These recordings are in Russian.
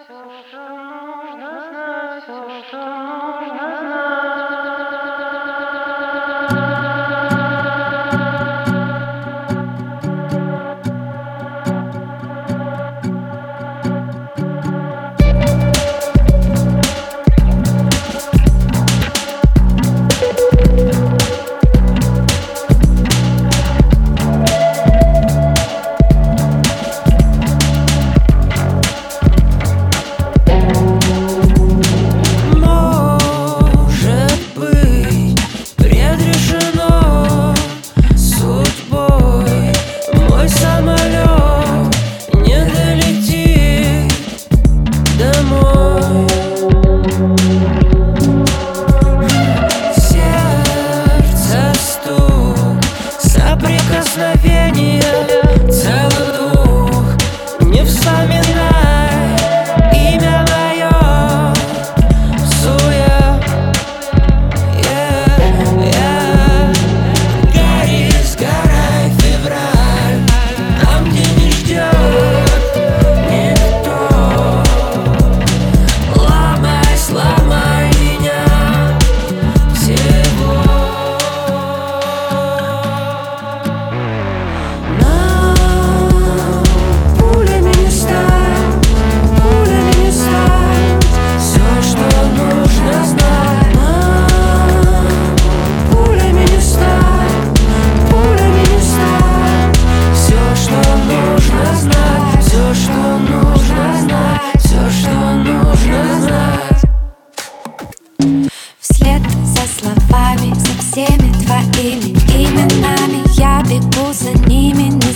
всеми твоими именами. Я бегу за ними, не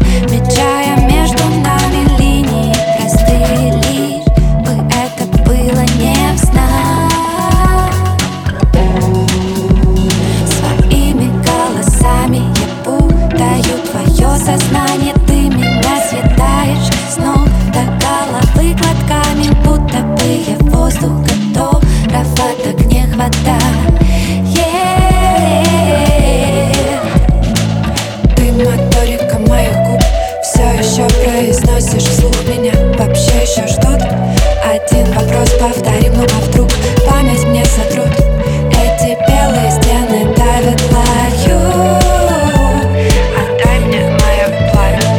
замечая между нами линии простые, лишь бы это было не в снах. Своими голосами я путаю твое сознание. Ты меня съедаешь с ног до головы глотками, будто бы я воздух готов от огня хватать. Моторика моих губ все еще произносишь вслух меня. Вообще еще что-то? Один вопрос повторим, ну а вдруг память мне сотрут? Эти белые стены давят лаю. Отдай мне мое пламя.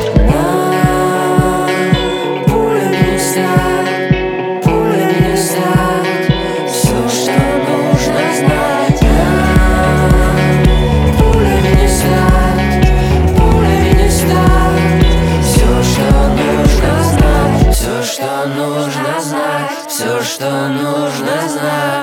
Пулями не стать, пулями не стать. Все, что нужно знать. Пулями не стать, все, что нужно знать.